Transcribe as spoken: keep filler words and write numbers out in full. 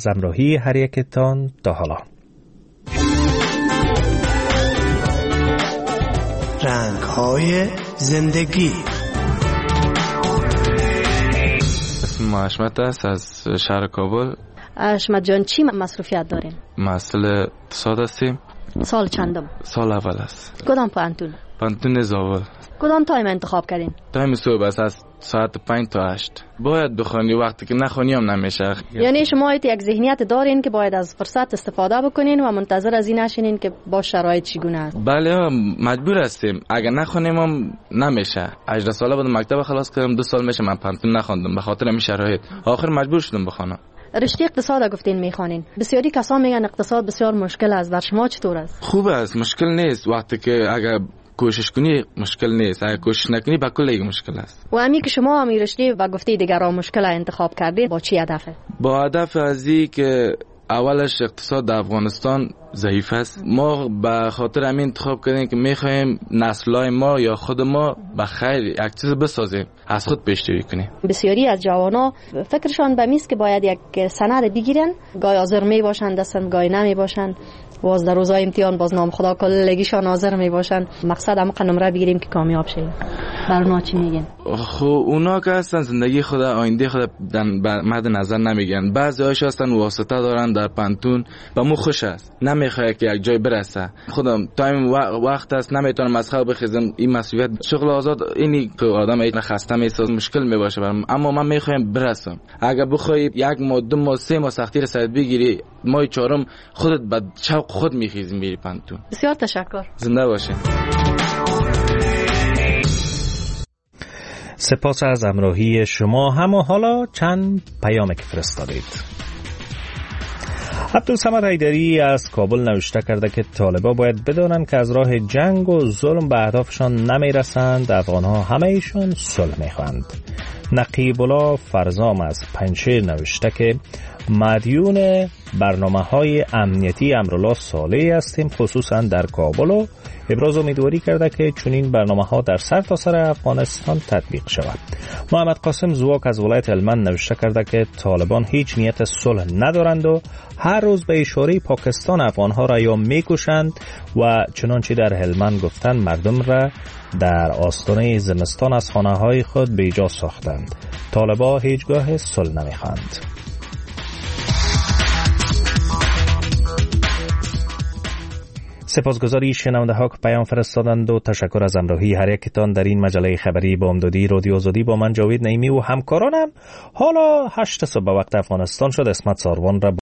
از همراهی هر یکتان. تا حالا. رنگ‌های زندگی. اسم حشمت است از شهر کابل. حشمت جان چی مصروفیت دارین؟ مسئول اقتصاد هستیم. سال چندم؟ سال اول است. کدام پانتون؟ پانتون زاول. کدام تایم انتخاب کردین؟ تایم صبح است از ساعت پنج تا هشت. باید بخونی، وقتی که نخونی هم نمیشه. یعنی شما یک ذهنیت دارین که باید از فرصت استفاده بکنین و منتظر از این نشینین که با شرایط چگونه است؟ بله مجبور هستیم، اگر نخونیم هم نمیشه. هجده ساله بودم مکتب خلاص کردم، دو سال میشه من پانتون نخوندم به خاطر این شرایط. آخر مجبور شدم بخونم. رشته اقتصاد گفتین میخوانین. بسیاری کسا میگن اقتصاد بسیار مشکل است. در شما چطور است؟ خوب است، مشکل نیست. وقتی که اگر کوشش کنی مشکل نیست، اگر کوشش نکنی با کل مشکل است. و امی که شما امی رشته و گفته دیگران مشکل انتخاب کردید، با چی هدفه؟ با هدف ازی که اولش اقتصاد در افغانستان ضعیف است. ما به خاطر همین انتخاب کردیم که میخوایم نسل‌های ما یا خود ما به خیر یک چیز بسازیم، از خود پیش‌روی کنیم. بسیاری از جوانا فکرشان به میست که باید یک سند بگیرن، گاهی حاضر می باشن دستن، گاهی نمی باشن. باز در روزهای امتحان باز نام خدا کلگیشان حاضر می باشن. مقصد هم نمره بگیریم که کامیاب شیم. بر اونا چی میگن؟ خب اونا که هستن زندگی خود آینده خود در مد نظر نمیگن. بعضی هاش هستن واسطه دارن در پانتون، با مو خوش است، نمیخواد که یک جای برسه. خودم تایم وقت است، نمیتونم از خواب بخیزم. این مسئولیت شغل آزاد اینی که آدم ایت خسته میشه، مشکل میباشه برام. اما من میخوام برسم. اگر بخوای یک ماه دو ماه سه ماه سختی رسید بگیری، ماه چهارم خودت به شوق خود میخیزی میری پانتون. بسیار تشکر. زنده باشه. سپاس از همراهی شما. هم و حالا چند پیام که فرستادید. عبدالصمد حیدری از کابل نوشته کرده که طالبا باید بدانند که از راه جنگ و ظلم به اهدافشان نمیرسند. افغانها همه ایشان صلح میخواهند. نقیب الله فرزام از پنجشیر نوشته که مدیون برنامه های امنیتی امرالله صالحی هستیم، خصوصا در کابل، و ابراز امیدواری کرده که چنین برنامه ها در سرتاسر افغانستان تطبیق شود. محمد قاسم زواک از ولایت هلمند نوشته کرده که طالبان هیچ نیت صلح ندارند و هر روز به اشاره پاکستان افغانها را یا میکشند و چنانچه در هلمند گفتند مردم را در آستانه زمستان از خانه های خود بیجا ساختند. طالبان هیچگاه صلح نمیخواهند. سپاسگزاری شنونده ها که پیام فرستادند و تشکر از همراهی هر یکتان در این مجله خبری بامدادی رادیو آزادی با من جاوید نعیمی و همکارانم. حالا هشت صبح وقت افغانستان شد. اسمت ساروان را